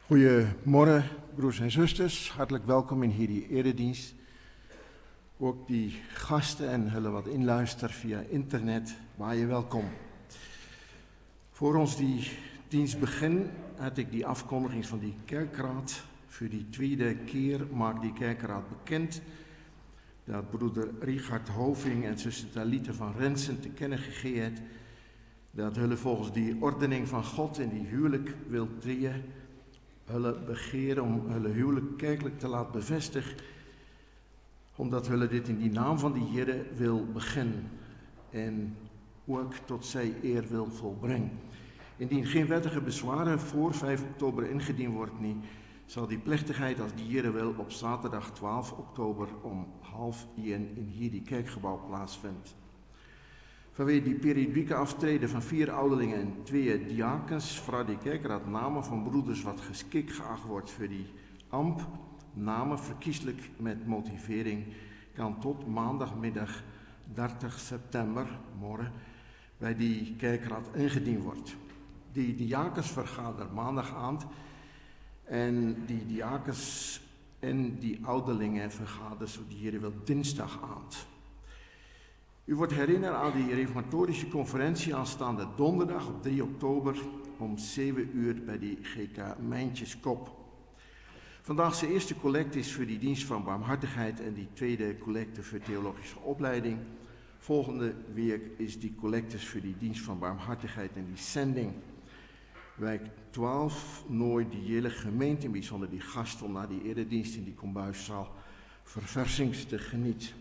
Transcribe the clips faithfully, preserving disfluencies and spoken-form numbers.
Goedemorgen, broers en zusters. Hartelijk welkom in hierdie eredienst. Ook die gasten en hulle wat inluister via internet, baie welkom. Voor ons die dienst begin, had ik die afkondiging van die kerkraad. Voor die tweede keer maakt die kerkraad bekend dat broeder Richard Hoving en zuster Talita van Rensen te kennen gegeven het, dat hulle volgens die ordening van God in die huwelijk wil treden, hulle begeer om hulle huwelijk kerkelijk te laten bevestigen, omdat hulle dit in die naam van die Here wil beginnen en ook tot sy eer wil volbrengen. Indien geen wettige bezwaren voor vijf oktober ingediend wordt nie, zal die plechtigheid als die Here wil op zaterdag twaalf oktober om half één in hierdie kerkgebouw plaatsvindt. Vanwege die periodieke aftreden van vier ouderlingen en twee diakens, vraagt die kerkraad namen van broeders wat geschikt geacht wordt voor die ambt. Namen verkieslijk met motivering kan tot maandagmiddag dertig september, morgen, bij die kerkraad ingediend wordt. Die diakens vergaderen maandagavond en die diakens en die ouderlingen vergaderen, zo die Here wil, dinsdagavond. U wordt herinnerd aan die reformatorische conferentie aanstaande donderdag op drie oktober om zeven uur bij die G K Mijntjeskop. Vandaag zijn eerste collecte is voor die dienst van barmhartigheid en die tweede collecte voor theologische opleiding. Volgende week is die collectes voor die dienst van barmhartigheid en die zending. Wijk twaalf nooit die hele gemeente, in bijzonder die gasten, om naar die eredienst in die kombuiszaal verversings te genieten.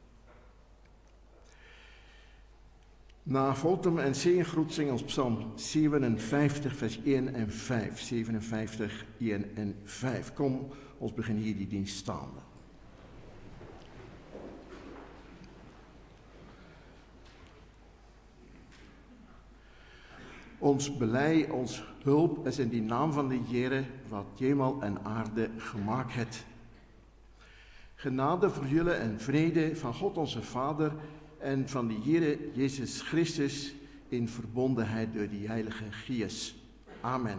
Na Voltem en zegengroet zingen ons psalm zevenenvijftig, vers één en vijf. zevenenvijftig, één en vijf. Kom, ons beginnen hier die dienst staande. Ons belei, ons hulp is in die naam van de Here, wat hemel en aarde gemaakt het. Genade voor jullie en vrede van God onze Vader en van de Heere Jezus Christus in verbondenheid door die Heilige Geest. Amen.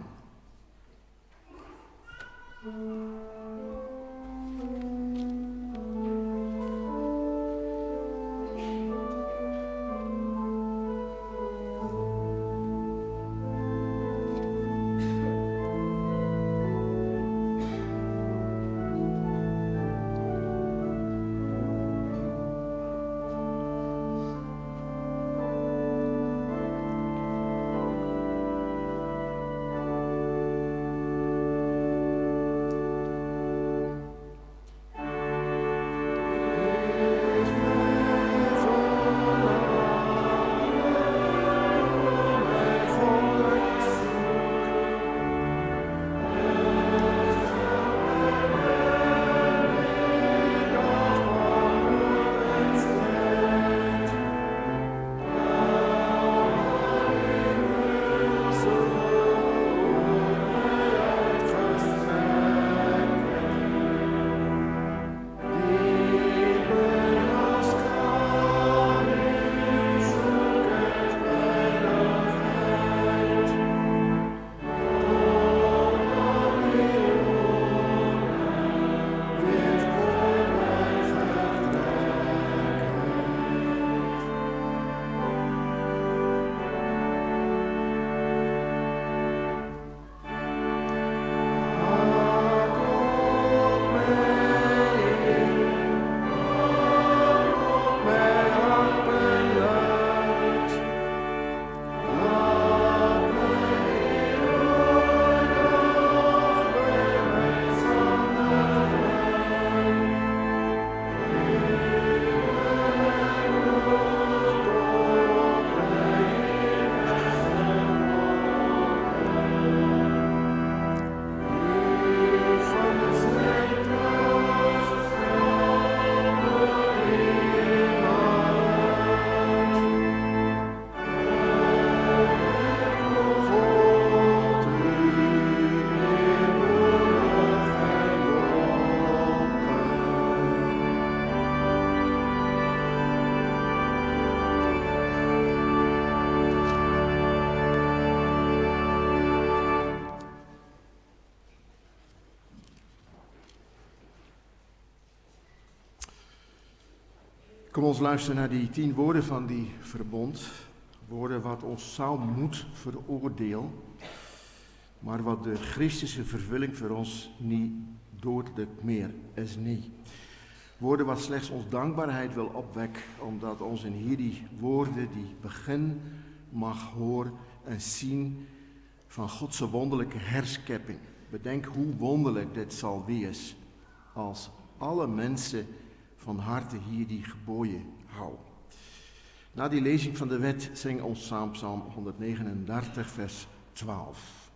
Kom ons luisteren naar die tien woorden van die verbond. Woorden wat ons zou moet veroordelen, maar wat de Christische vervulling voor ons niet doodelijk meer is niet. Woorden wat slechts ons dankbaarheid wil opwekken, omdat ons in hierdie woorden die begin mag horen en zien van Gods wonderlijke herschepping. Bedenk hoe wonderlijk dit zal wees als alle mensen van harte hier die geboden houden. Na die lezing van de wet zingen ons samen Psalm honderdnegenendertig vers twaalf.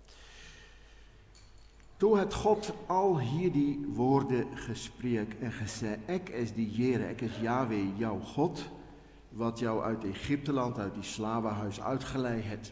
Toen het God al hier die woorden gesprek en gezegd, ik is die Heere, ik is Yahweh, jouw God, wat jou uit Egypteland, uit die slavenhuis uitgeleid hebt.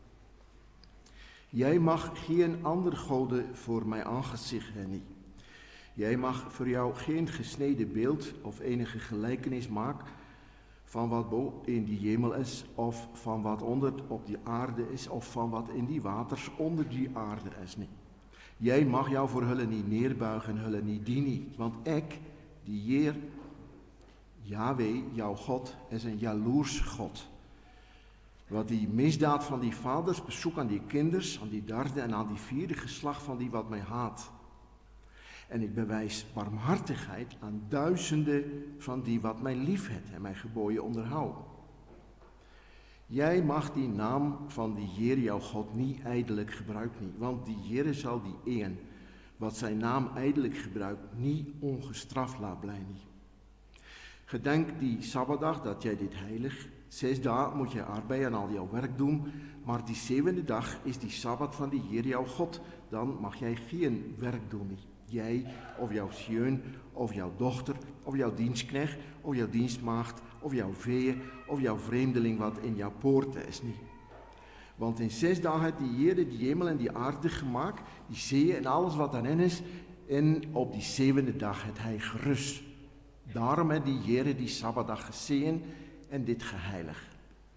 Jij mag geen ander goden voor mijn aangezicht hebben. Jij mag voor jou geen gesneden beeld of enige gelijkenis maken van wat boven in die hemel is, of van wat onder op die aarde is, of van wat in die waters onder die aarde is niet. Jij mag jou voor hullen niet neerbuigen en hullen niet dienen, want ik, die Heer, Yahweh, jouw God, is een jaloers God. Wat die misdaad van die vaders bezoek aan die kinders, aan die derde en aan die vierde geslacht van die wat mij haat. En ik bewijs barmhartigheid aan duizenden van die wat mij lief heeft en mijn geboden onderhouden. Jij mag die naam van die Heer jouw God niet ijdelijk gebruiken, want die Heer zal die een, wat zijn naam ijdelijk gebruikt, niet ongestraft laat blijven. Gedenk die Sabbatdag dat jij dit heilig. Zes dagen moet je arbeiden en al jouw werk doen, maar die zevende dag is die Sabbat van die Heer jouw God. Dan mag jij geen werk doen. Jij of jouw zoon of jouw dochter of jouw dienstknecht of jouw dienstmaagd of jouw vee of jouw vreemdeling wat in jouw poorten is niet. Want in zes dagen heeft die Heer die hemel en die aarde gemaakt, die zee en alles wat daarin is, en op die zevende dag heeft hij gerust. Daarom heeft die Heer die Sabbatdag gezien en dit geheiligd.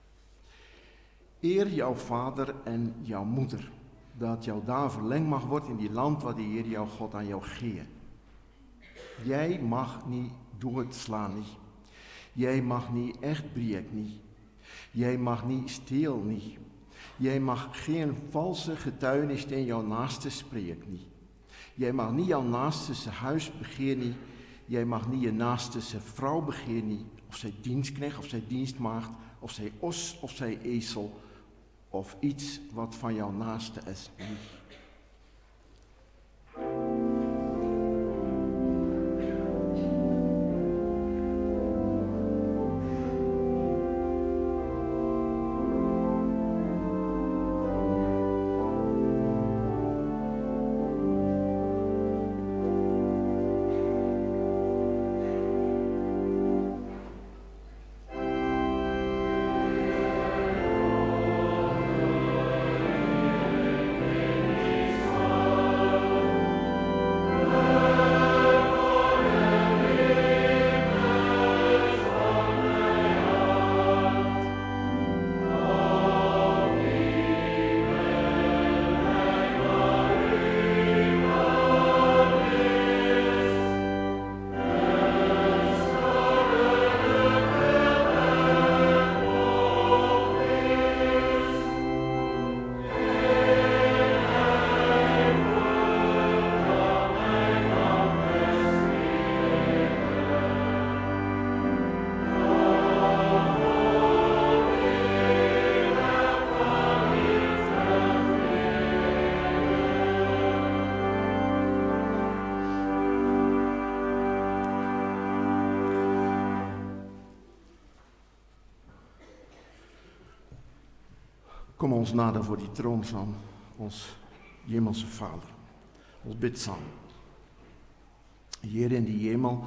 Eer jouw vader en jouw moeder, dat jouw daar verlengd mag worden in die land wat die Heer jouw God aan jou geeft. Jij mag niet doodslaan niet. Jij mag niet echt breek niet. Jij mag niet steel niet. Jij mag geen valse getuigenis in jouw naaste spreken niet. Jij mag niet jouw naaste zijn huis begeeren niet. Jij mag niet je naaste zijn vrouw begeeren niet. Of zij dienstknecht, of zij dienstmaagd, of zij os, of zij ezel, of iets wat van jouw naaste is niet. Kom ons nader voor die troon van ons hemelse Vader. Ons bid samen. Heer in die hemel,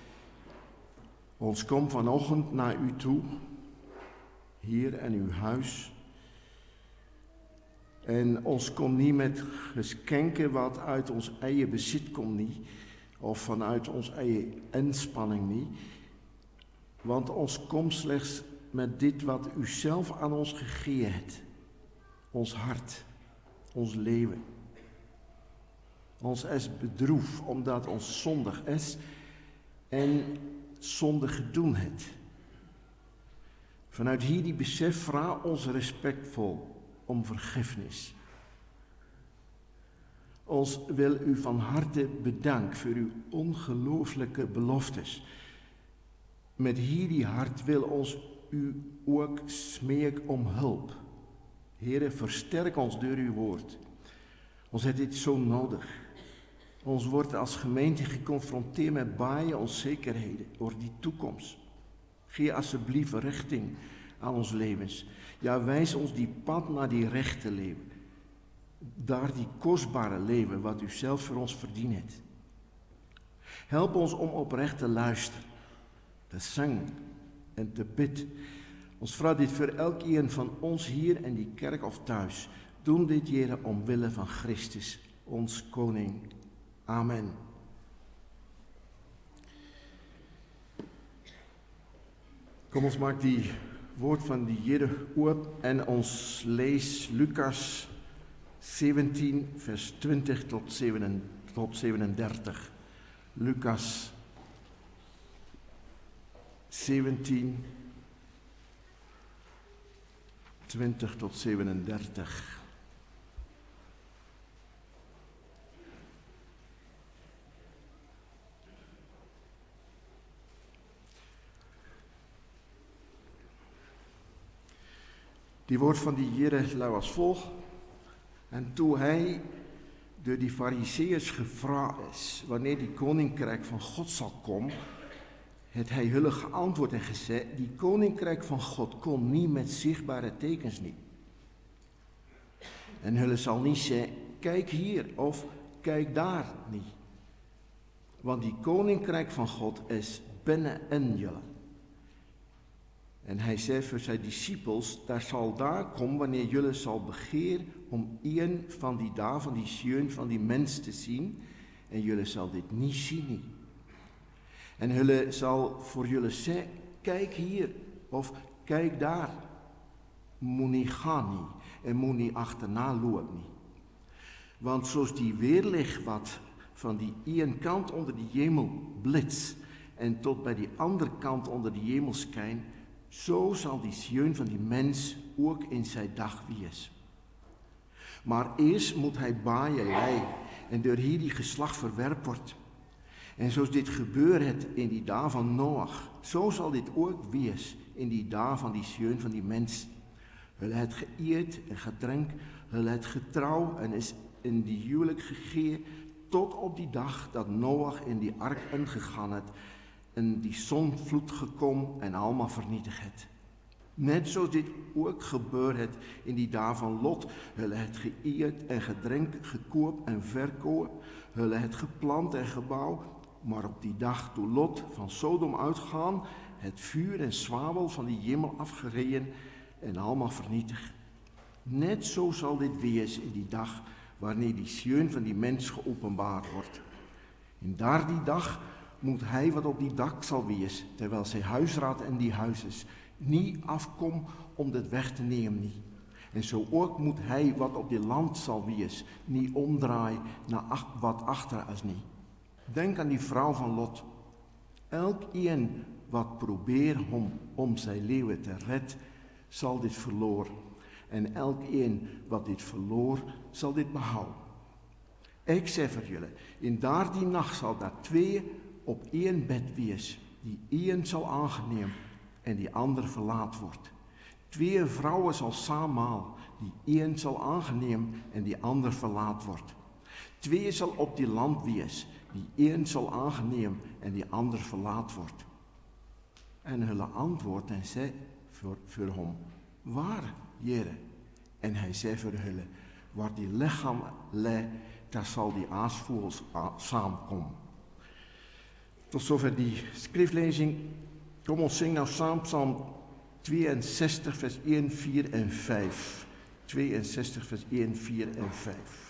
ons kom vanochtend naar u toe, hier in uw huis. En ons komt niet met geschenken wat uit ons eigen bezit komt niet, of vanuit ons eigen inspanning niet. Want ons komt slechts met dit wat u zelf aan ons gegeven hebt. Ons hart, ons leven. Ons is bedroef omdat ons zondig is. En zonde gedoen het. Vanuit hierdie besef vra ons respectvol om vergifnis. Ons wil u van harte bedank vir uw ongelooflike beloftes. Met hierdie hart wil ons u ook smeek om hulp. Here, versterk ons deur uw woord. Ons het dit so nodig. Ons word as gemeente gekonfronteer met baie onsekerhede oor die toekoms. Gee asseblief rigting aan ons lewens. Ja, wys ons die pad na die regte lewe. Daar die kosbare lewe wat u self vir ons verdien het. Help ons om opreg te luister, te sing en te bid. Ons vra dit vir elkeen van ons hier in die kerk of thuis. Doen dit, Here, omwille van Christus, ons koning. Amen. Kom ons maak die woord van die Here oop en ons lees Lukas zeventien vers twintig tot zevenendertig. Lukas zeventien, twintig tot zevenendertig. Die woord van die Here lui as volg: En toe hy deur die Fariseërs gevra is wanneer die koninkryk van God sal kom, het hy hulle geantwoord en gesê: Die koninkryk van God kom nie met sigbare tekens nie. En hulle sal nie sê: Kyk hier of kyk daar nie. Want die koninkryk van God is binne in julle. En hy sê vir sy disippels: Daar sal daar kom wanneer julle sal begeer om een van die dae van die seun van die mens te sien, en julle sal dit nie sien nie. En hulle sal vir julle sê: Kyk hier of kyk daar. Moenie gaan nie en moenie agterna loop nie. Want soos die weerlig wat van die een kant onder die hemel blits en tot by die ander kant onder die hemel skyn, so sal die seun van die mens ook in sy dag wees. Maar eers moet hy baie ly en deur hierdie geslag verwerp word. En soos dit gebeur het in die dae van Noag, so sal dit ook wees in die dae van die seun van die mens. Hulle het geëet en gedrink, hulle het getrou en is in die huwelik gegee tot op die dag dat Noag in die ark ingegaan het, in die sonvloed gekom en almal vernietig het. Net soos dit ook gebeur het in die dae van Lot. Hulle het geëet en gedrink, gekoop en verkoop, hulle het geplant en gebou, maar op die dag toe Lot van Sodom uitgaan, het vuur en swavel van die hemel afgereën en almal vernietig. Net so sal dit wees in die dag wanneer die seun van die mens geopenbaar word. En daardie dag moet hy wat op die dak sal wees, terwyl sy huisraad in die huis is, nie afkom om dit weg te neem nie. En so ook moet hy wat op die land sal wees, nie omdraai na wat agter is nie. Denk aan die vrou van Lot. Elkeen wat probeer hom om sy lewe te red, sal dit verloor. En elkeen wat dit verloor, sal dit behou. Ek sê vir julle, in daardie nag sal daar twee op een bed wees, die een sal aangeneem en die ander verlaat word. Twee vroue sal saam maal, die een sal aangeneem en die ander verlaat word. Twee sal op die land wees, die een sal aangeneem en die ander verlaat word. En hulle antwoord en sê vir, vir hom: Waar, Here? En hy sê vir hulle: Waar die liggaam lê, daar sal die aasvoëls saamkom. Tot sover die skriflezing. Kom ons sing nou saam Psalm tweeënzestig vers een, vier en vyf. tweeënzestig vers een, vier en vyf.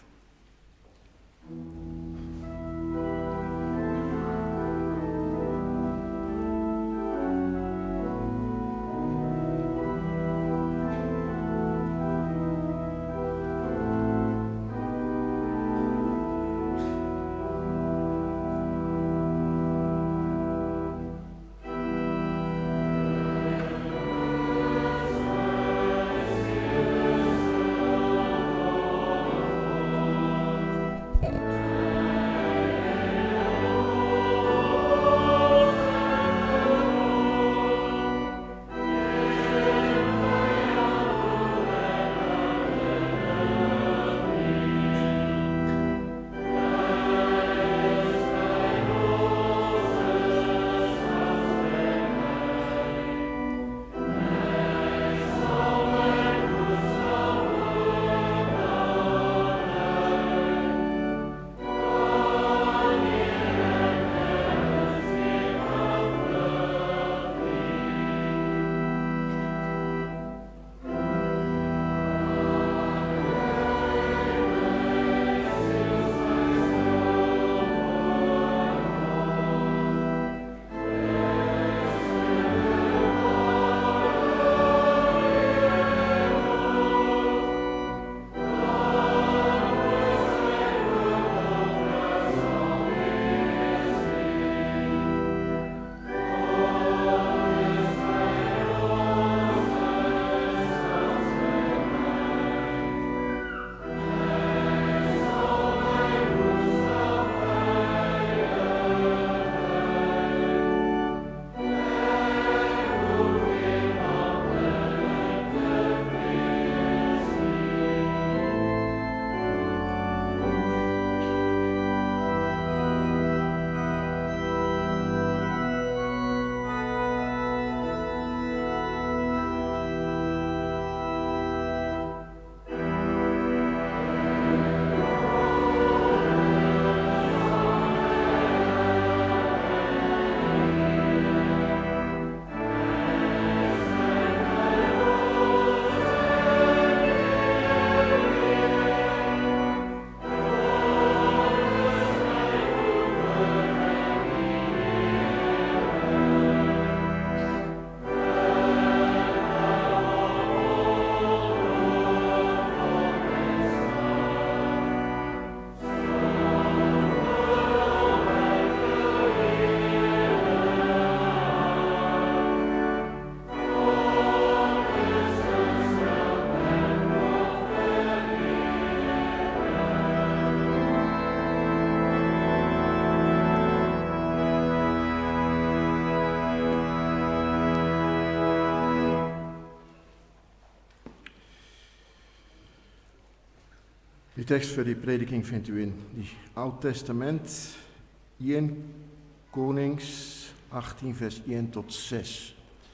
Die tekst voor die prediking vindt u in die Oud Testament, Eerste Konings achttien vers een tot zes.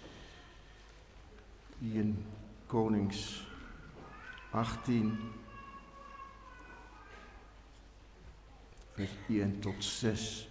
Eerste Konings achttien vers een tot zes.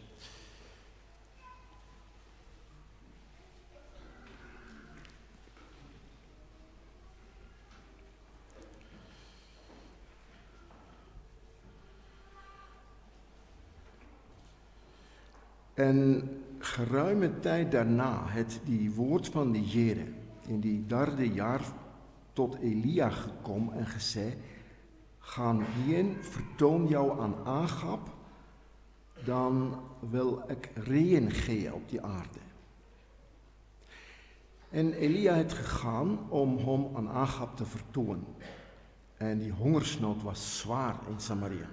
En geruime tijd daarna het die woord van de Here in die derde jaar tot Elia gekomen en gezegd: gaan heen, vertoon jou aan Agab, dan wil ik regen geven op die aarde. En Elia het gegaan om hem aan Agab te vertonen. En die hongersnood was zwaar in Samaria.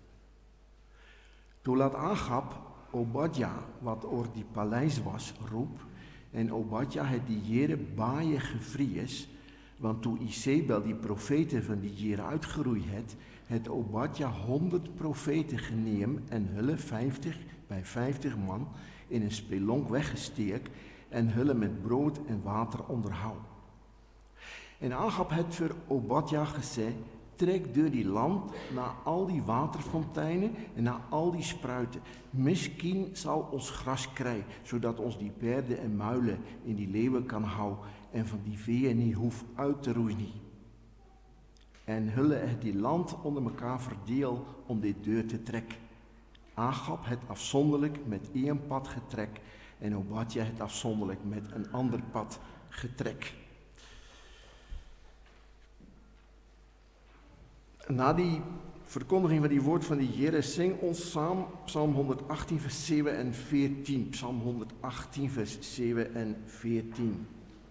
Toen laat Agab Obadja, wat oor die paleis was, roep. En Obadja het die Here baie gevrees, want toen Isabel die profeten van die Here uitgeroeid het, het Obadja honderd profeten geneem en hulle vijftig bij vijftig man in een spelonk weggesteek en hulle met brood en water onderhou. En Agab het voor Obadja gezegd: trek door die land naar al die waterfonteinen en naar al die spruiten. Misschien zal ons gras krijgen, zodat ons die perden en muilen in die leeuwen kan houden en van die veeën niet hoeft uit te roeien. En hulle het die land onder elkaar verdeel om dit deur te trekken. Agab het afzonderlijk met één pad getrek en Obadja het afzonderlijk met een ander pad getrek. Na die verkondiging van die woord van de Here, zing ons samen Psalm honderdachttien vers zeven en veertien. Psalm honderdachttien vers zeven en veertien.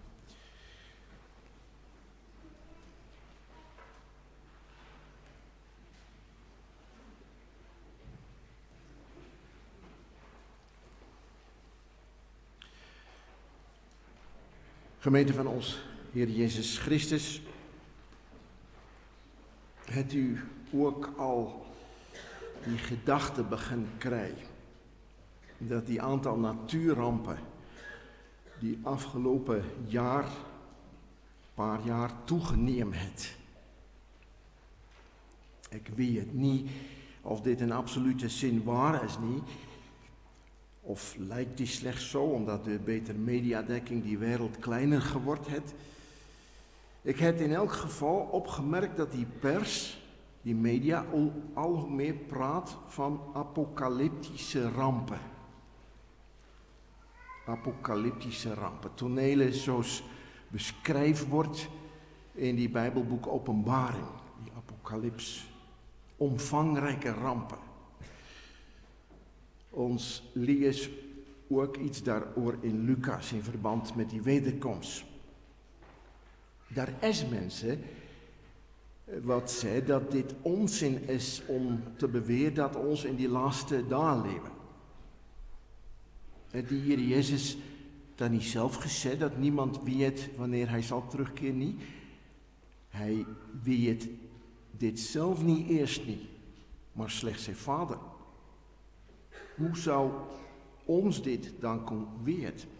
Gemeente van ons Heer Jezus Christus, het u ook al die gedachte begin krijgen dat die aantal natuurrampen die afgelopen jaar, paar jaar toegeneem het. Ik weet het niet of dit in absolute zin waar is niet, of lijkt die slechts zo omdat de betere mediadekking die wereld kleiner geworden het. Ik heb in elk geval opgemerkt dat die pers, die media, al, al hoe meer praat van apocalyptische rampen. Apocalyptische rampen. Tonelen zoals beschreven wordt in die Bijbelboek Openbaring. Die apocalyps. Omvangrijke rampen. Ons lees ook iets daarover in Lucas in verband met die wederkomst. Daar is mensen wat zei dat dit onzin is om te beweren dat ons in die laatste dagen leven. Die Heer Jezus dan niet zelf gezegd dat niemand weet wanneer hij zal terugkeren niet. Hij weet dit zelf niet eerst niet, maar slechts zijn Vader. Hoe zou ons dit dan kunnen weten?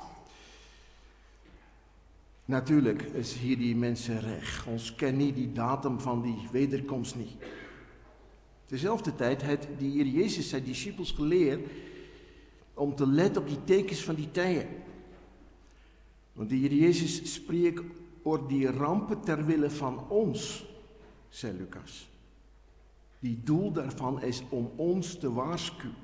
Natuurlijk is hier die mensen recht. Ons kennen niet die datum van die wederkomst niet. Tezelfde tijd heeft die Heer Jezus zijn discipels geleerd om te letten op die tekens van die tijden. Want de Heer Jezus spreekt over die rampen ter wille van ons, zei Lucas. Die doel daarvan is om ons te waarschuwen.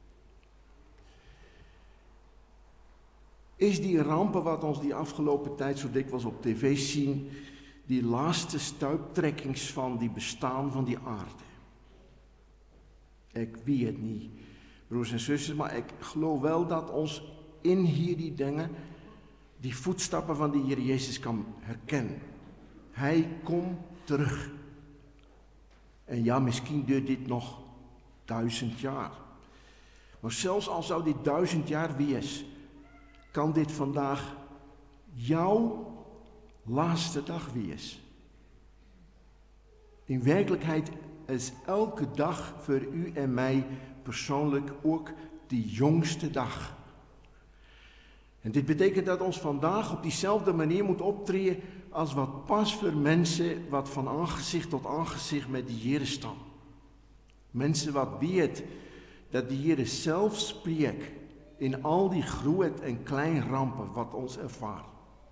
Is die rampen wat ons die afgelopen tijd zo dikwijls op tv zien, die laatste stuiptrekkings van die bestaan van die aarde? Ik weet het niet, broers en zusters, maar ik geloof wel dat ons in hier die dingen, die voetstappen van die Heer Jezus kan herkennen. Hij komt terug. En ja, misschien duurt dit nog duizend jaar. Maar zelfs al zou dit duizend jaar wees, kan dit vandaag jouw laatste dag wees. In werkelijkheid is elke dag voor u en mij persoonlijk ook de jongste dag. En dit betekent dat ons vandaag op diezelfde manier moet optreden als wat pas voor mensen wat van aangezicht tot aangezicht met die Here staan. Mensen wat weet dat die Here zelf spreekt in al die groot en klein rampen wat ons ervaart.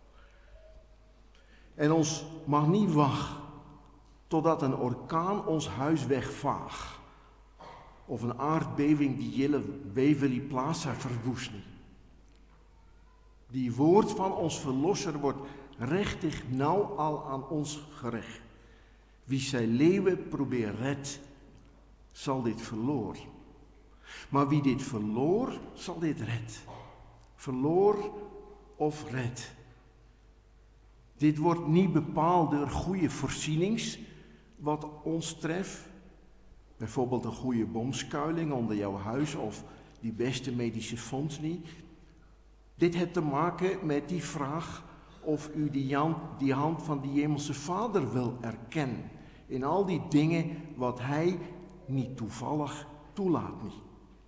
En ons mag niet wachten totdat een orkaan ons huis wegvaagt. Of een aardbeving die hele Waverly Plaza verwoest niet. Die woord van ons verlosser wordt rechtig nou al aan ons gericht. Wie zijn leven probeert red, zal dit verloor. Maar wie dit verloor, zal dit red. Verloor of red. Dit wordt niet bepaald door goede voorzienings, wat ons treft. Bijvoorbeeld een goede bomskuiling onder jouw huis of die beste medische fonds niet. Dit heeft te maken met die vraag of u die hand, die hand van die hemelse Vader wil erkennen. In al die dingen wat hij niet toevallig toelaat niet.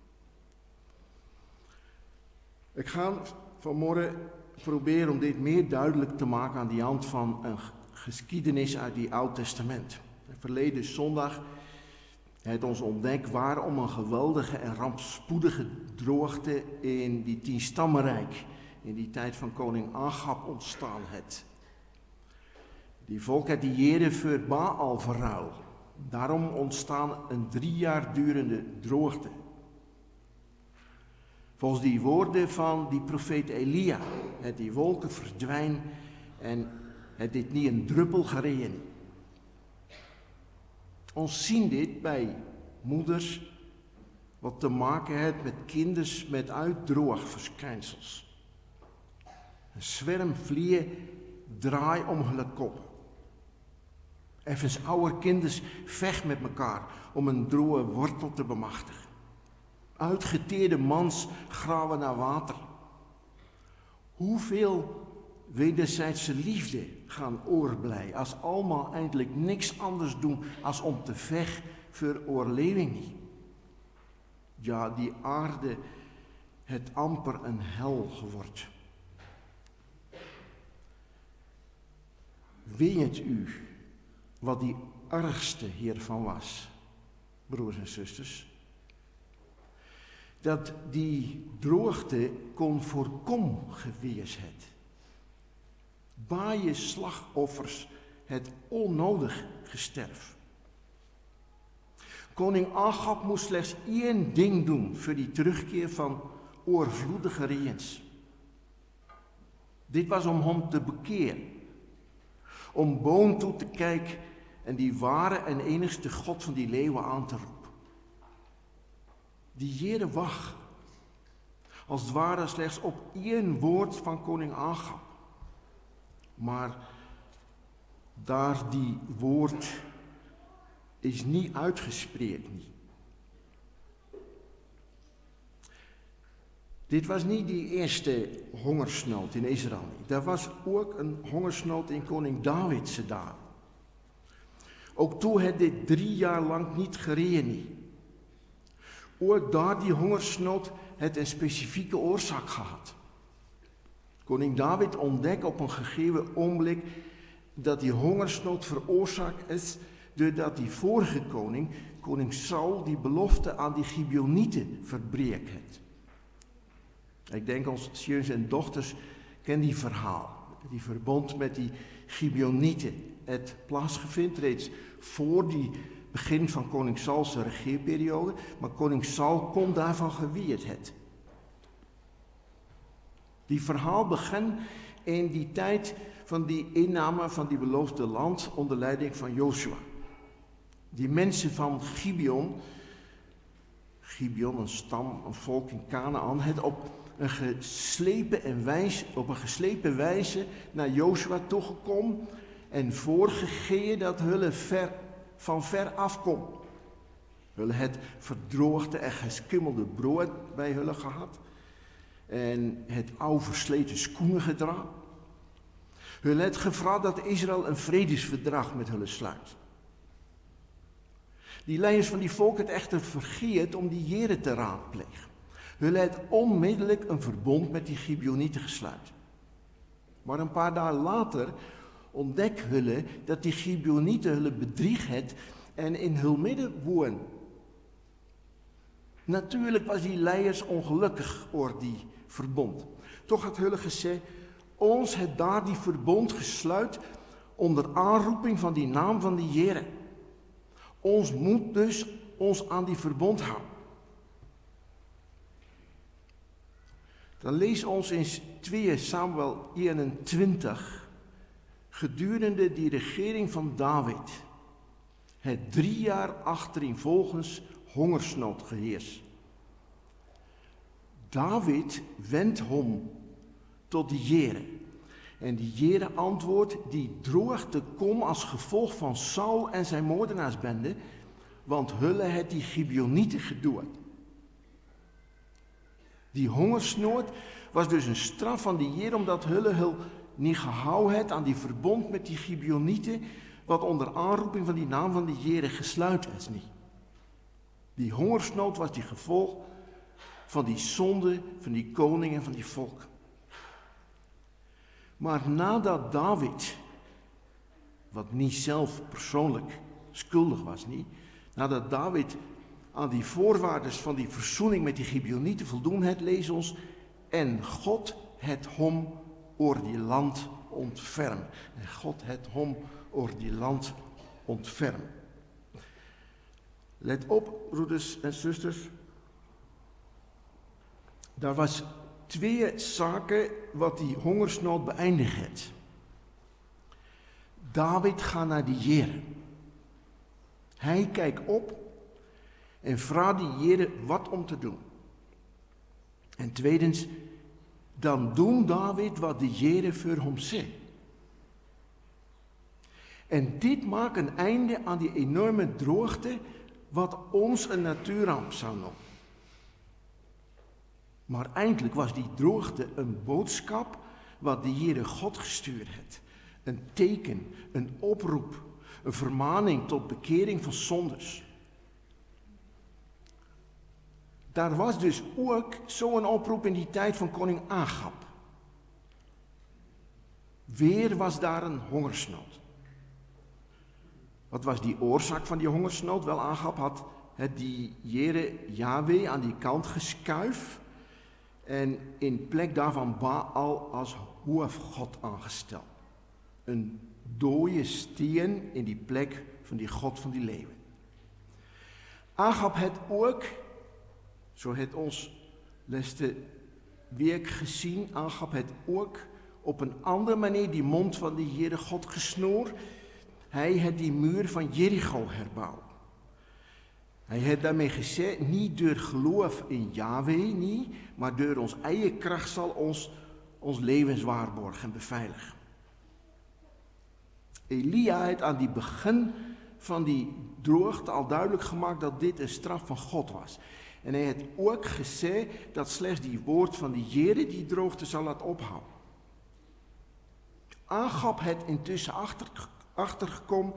Ik ga vanmorgen proberen om dit meer duidelijk te maken aan die hand van een geschiedenis uit die Oud Testament. Verleden zondag heeft ons ontdekt waarom een geweldige en rampspoedige droogte in die tienstammenrijk, in die tijd van koning Agab ontstaan het. Die volk had die Here voor Baal verruild. Daarom ontstaan een drie jaar durende droogte. Volgens die woorden van die profeet Elia, het die wolken verdwijnen en het dit niet een druppel gereden. Ons zien dit bij moeders wat te maken heeft met kinders met uitdroogverschijnsels. Een zwerm vliegen draai om hun kop. Even oude kinders vecht met elkaar om een droge wortel te bemachtigen. Uitgeteerde mans graven naar water. Hoeveel wederzijdse liefde gaan oorblij als allemaal eindelijk niks anders doen als om te vechten voor oorleving. Ja, die aarde het amper een hel geworden. Weet u wat die ergste hiervan was, broers en zusters? Dat die droogte kon voorkom geweest het. Baaie slachtoffers het onnodig gesterf. Koning Agab moest slechts één ding doen voor die terugkeer van oorvloedige regens. Dit was om hem te bekeren. Om boon toe te kijken en die ware en enigste God van die leeuwen aan te roepen. Die Here wacht, als het ware slechts op één woord van koning Agab. Maar daar die woord is niet uitgesproken. Niet. Dit was niet die eerste hongersnood in Israël. Er was ook een hongersnood in koning Davidse dagen. Ook toen het dit drie jaar lang niet geregend. Ook daar die hongersnood het een specifieke oorzaak gehad. Koning David ontdekt op een gegeven ogenblik dat die hongersnood veroorzaakt is doordat die vorige koning, koning Saul, die belofte aan die Gibeonieten verbreekt heeft. Ik denk ons zoons en dochters kennen die verhaal. Die verbond met die Gibeonieten. Het plaatsvindt reeds voor die begin van koning Sauls regeerperiode, maar koning Saul kon daarvan geweerd het. Die verhaal begint in die tijd van die inname van die beloofde land onder leiding van Jozua. Die mensen van Gibeon, Gibeon een stam, een volk in Kanaan, het op een geslepen en wijze, op een geslepen wijze naar Jozua toegekomen en voorgegeven dat hulle ver, van ver afkomt. Hulle het verdroogde en geschimmelde brood bij hulle gehad en het oude versleten schoenen gedragen. Hulle het gevraagd dat Israël een vredesverdrag met hulle sluit. Die leiders van die volk het echter vergeet om die Here te raadplegen. Hulle het onmiddellijk een verbond met die Gibeonieten gesluit. Maar een paar dagen later ontdek hulle dat die Gibeonieten hulle bedrieg het en in hul midden woon. Natuurlijk was die leiders ongelukkig oor die verbond. Toch had hulle gesê, ons het daar die verbond gesluit onder aanroeping van die naam van die Here. Ons moet dus ons aan die verbond houden. Dan lees ons in tweede Samuel eenentwintig, gedurende die regering van David, het drie jaar achtereenvolgens hongersnood geheers. David wendt hom tot die Here. En die Here antwoordt, die droogte kom als gevolg van Saul en zijn moordenaarsbende, want hulle het die Gibeonieten gedood. Die hongersnood was dus een straf van die Here, omdat hulle hul niet gehouden het aan die verbond met die Gibeonieten, wat onder aanroeping van die naam van die Here gesluit is niet. Die hongersnood was die gevolg van die zonde van die koning en van die volk. Maar nadat David, wat niet zelf persoonlijk schuldig was, niet, nadat David aan die voorwaarden van die verzoening met die Gibeonieten voldoen het, lees ons, en God het hom oor die land ontferm. En God het hom oor die land ontferm. Let op, broeders en zusters. Daar was twee zaken wat die hongersnood beëindigd het. David gaat naar die Here. Hij kijkt op en vraagt die Here wat om te doen. En tweedens, dan doen David wat de Here voor hem zegt. En dit maakt een einde aan die enorme droogte wat ons een natuurramp zou noemen. Maar eindelijk was die droogte een boodschap wat de Heere God gestuurd heeft. Een teken, een oproep, een vermaning tot bekering van zondes. Daar was dus ook zo'n oproep in die tijd van koning Agab. Weer was daar een hongersnood. Wat was die oorzaak van die hongersnood? Wel, Agab had het die Heere Yahweh aan die kant geskuif en in plek daarvan Baal als hoofdgod aangesteld. Een dode steen in die plek van die God van die leeuwen. Agab het ook, zo het ons laatste week gezien, Agab het ook op een andere manier die mond van die Heere God gesnoerd. Hij het die muur van Jericho herbouwd. Hij het daarmee gezegd, niet door geloof in Yahweh, niet, maar door ons eigen kracht zal ons ons levens waarborgen en beveiligen. Elia heeft aan die begin van die droogte al duidelijk gemaakt dat dit een straf van God was. En hij heeft ook gezegd dat slechts die woord van de Heere die droogte zal laten ophouden. Agab het intussen achter, achtergekomen